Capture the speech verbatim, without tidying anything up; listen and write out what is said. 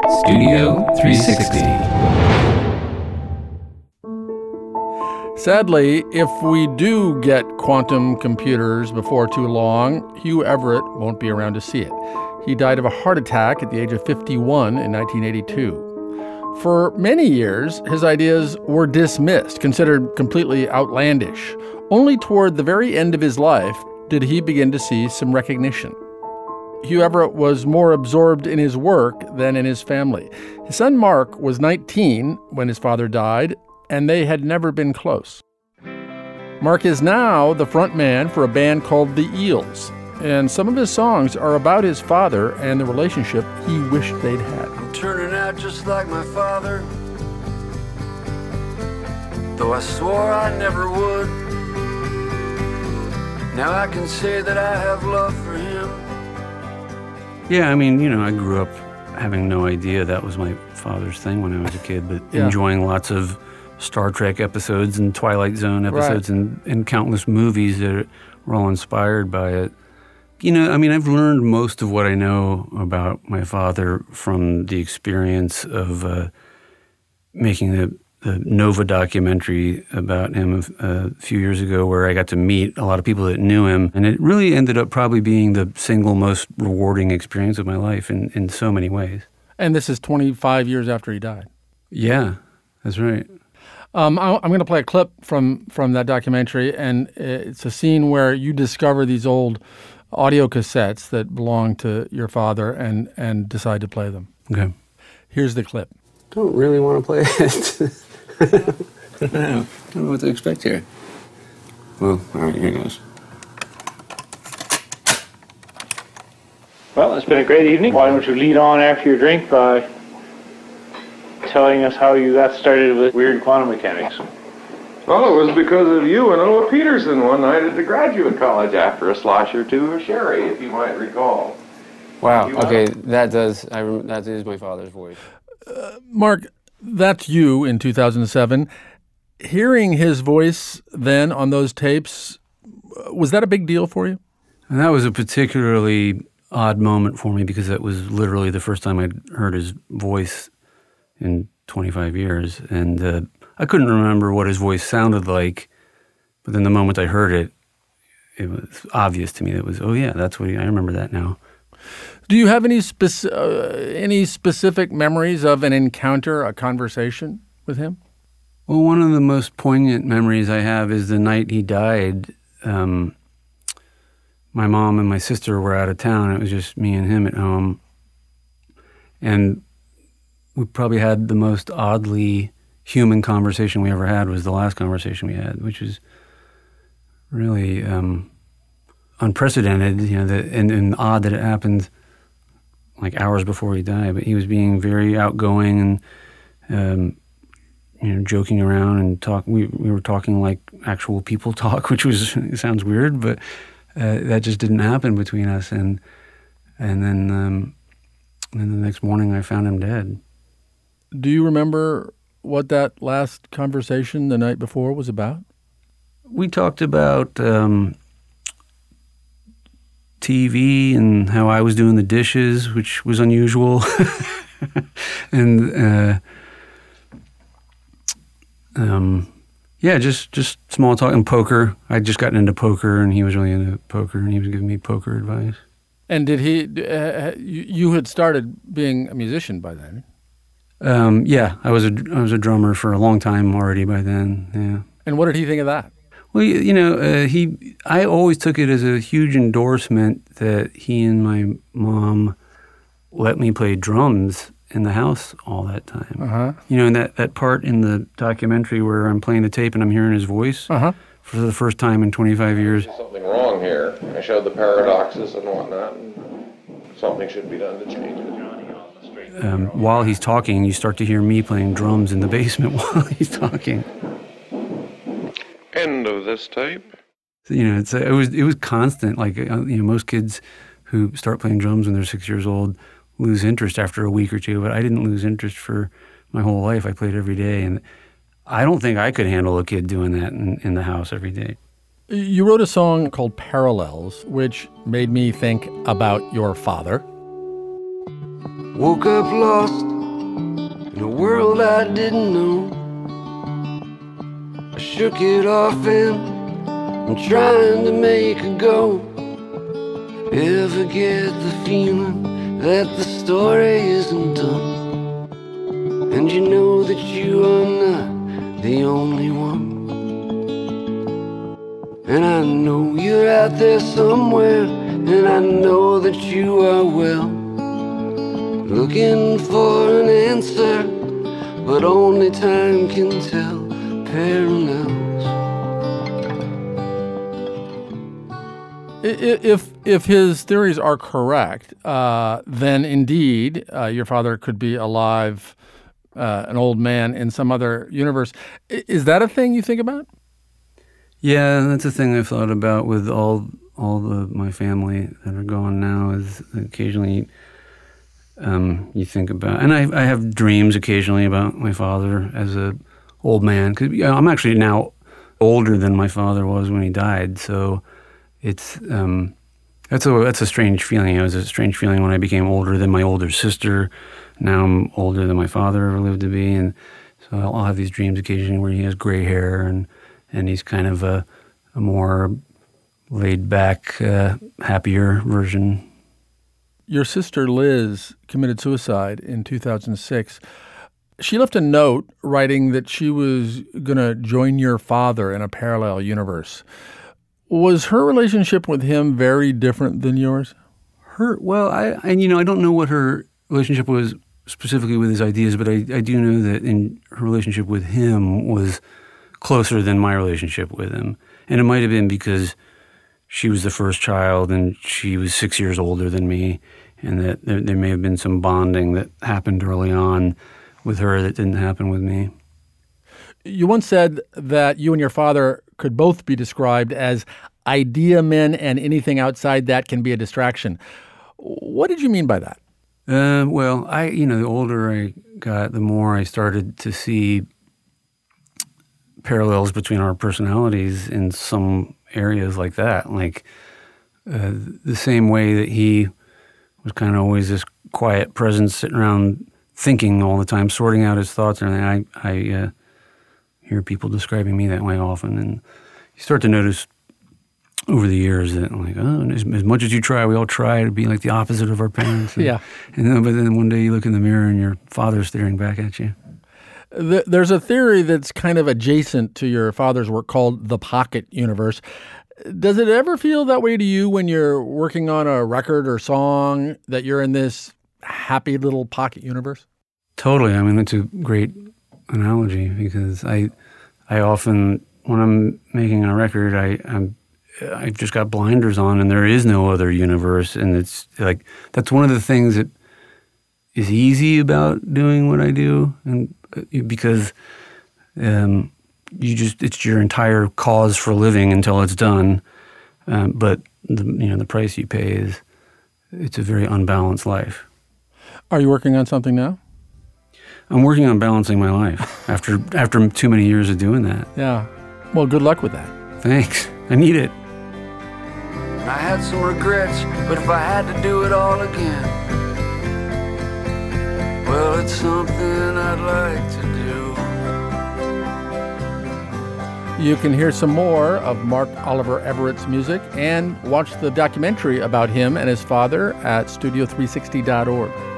Studio three sixty. Sadly, if we do get quantum computers before too long, Hugh Everett won't be around to see it. He died of a heart attack at the age of fifty-one in nineteen eighty-two. For many years, his ideas were dismissed, considered completely outlandish. Only toward the very end of his life did he begin to see some recognition. Hugh Everett was more absorbed in his work than in his family. His son Mark was nineteen when his father died, and they had never been close. Mark is now the front man for a band called The Eels, and some of his songs are about his father and the relationship he wished they'd had. I'm turning out just like my father, though I swore I never would. Now I can say that I have love for him. Yeah, I mean, you know, I grew up having no idea that was my father's thing when I was a kid, but yeah. enjoying lots of Star Trek episodes and Twilight Zone episodes right. and, and countless movies that were all inspired by it. You know, I mean, I've learned most of what I know about my father from the experience of uh, making the, the Nova documentary about him a, a few years ago, where I got to meet a lot of people that knew him. And it really ended up probably being the single most rewarding experience of my life in, in so many ways. And this is twenty-five years after he died. Yeah, that's right. Um, I, I'm going to play a clip from, from that documentary, and it's a scene where you discover these old audio cassettes that belong to your father and, and decide to play them. Okay. Here's the clip. Don't really want to play it. I don't know. I don't know what to expect here. Well, all right, here goes. Well, it's been a great evening. Why don't you lead on after your drink by telling us how you got started with weird quantum mechanics? Well, it was because of you and Ola Peterson one night at the graduate college after a slosh or two of sherry, if you might recall. Wow, okay, that does, I rem- that is my father's voice. Uh, Mark, that's you in two thousand seven. Hearing his voice then on those tapes, was that a big deal for you? And that was a particularly odd moment for me because that was literally the first time I'd heard his voice in twenty-five years. And uh, I couldn't remember what his voice sounded like, but then the moment I heard it, it was obvious to me that it was, oh yeah, that's what he, I remember that now. Do you have any speci- uh, any specific memories of an encounter, a conversation with him? Well, one of the most poignant memories I have is the night he died. Um, my mom and my sister were out of town. It was just me and him at home. And we probably had the most oddly human conversation we ever had was the last conversation we had, which was really um, unprecedented, you know, the, and, and odd that it happened like hours before he died. But he was being very outgoing and, um, you know, joking around and talk. We we were talking like actual people talk, which was it sounds weird, but uh, that just didn't happen between us. And and then um, and then the next morning, I found him dead. Do you remember what that last conversation the night before was about? We talked about um, T V and how I was doing the dishes, which was unusual. and uh, um, yeah, just, just small talk and poker. I'd just gotten into poker, and he was really into poker, and he was giving me poker advice. And did he? Uh, you, you had started being a musician by then. Um, yeah, I was a I was a drummer for a long time already by then. Yeah. And what did he think of that? Well, you, you know, uh, he. I always took it as a huge endorsement that he and my mom let me play drums in the house all that time. Uh-huh. You know, and that, that part in the documentary where I'm playing the tape and I'm hearing his voice uh-huh. for the first time in twenty-five years. There's something wrong here. I showed the paradoxes and whatnot, and something should be done to change it. Um, while he's talking, you start to hear me playing drums in the basement while he's talking. End of this tape. So, you know, it's it was it was constant. Like you know, most kids who start playing drums when they're six years old lose interest after a week or two. But I didn't lose interest for my whole life. I played every day, and I don't think I could handle a kid doing that in, in the house every day. You wrote a song called Parallels, which made me think about your father. Woke up lost in a world I didn't know. I shook it off and I'm trying to make a go. Ever get the feeling that the story isn't done? And you know that you are not the only one. And I know you're out there somewhere, and I know that you are well, looking for an answer, but only time can tell. Parallels. If if his theories are correct, uh, then indeed uh, your father could be alive, uh, an old man in some other universe. Is that a thing you think about? Yeah, that's a thing I've thought about with all all the my family that are gone now. Is occasionally um, you think about, and I I have dreams occasionally about my father as a old man, because you know, I'm actually now older than my father was when he died. So it's um, that's a that's a strange feeling. It was a strange feeling when I became older than my older sister. Now I'm older than my father ever lived to be, and so I'll, I'll have these dreams occasionally where he has gray hair and and he's kind of a, a more laid back, uh, happier version. Your sister Liz committed suicide in two thousand six. She left a note writing that she was going to join your father in a parallel universe. Was her relationship with him very different than yours? Her, well, I, and you know, I don't know what her relationship was specifically with his ideas, but I, I do know that in her relationship with him was closer than my relationship with him. And it might have been because she was the first child and she was six years older than me, and that there, there may have been some bonding that happened early on with her that didn't happen with me. You once said that you and your father could both be described as idea men, and anything outside that can be a distraction. What did you mean by that? Uh, well, I, you know, the older I got, the more I started to see parallels between our personalities in some areas like that. Like uh, the same way that he was kind of always this quiet presence sitting around thinking all the time, sorting out his thoughts. And I, I uh, hear people describing me that way often. And you start to notice over the years that, like, oh, as, as much as you try, we all try to be like the opposite of our parents. And, yeah. And then, but then one day you look in the mirror and your father's staring back at you. There's a theory that's kind of adjacent to your father's work called the pocket universe. Does it ever feel that way to you when you're working on a record or song, that you're in this happy little pocket universe? Totally. I mean, that's a great analogy, because I I often, when I'm making a record, I, I'm, I've just got blinders on and there is no other universe. And it's like, that's one of the things that is easy about doing what I do, and because um, you just, it's your entire cause for living until it's done. Um, but the, you know, the price you pay is, it's a very unbalanced life. Are you working on something now? I'm working on balancing my life after after too many years of doing that. Yeah. Well, good luck with that. Thanks. I need it. I had some regrets, but if I had to do it all again, well, it's something I'd like to do. You can hear some more of Mark Oliver Everett's music and watch the documentary about him and his father at studio three sixty dot org.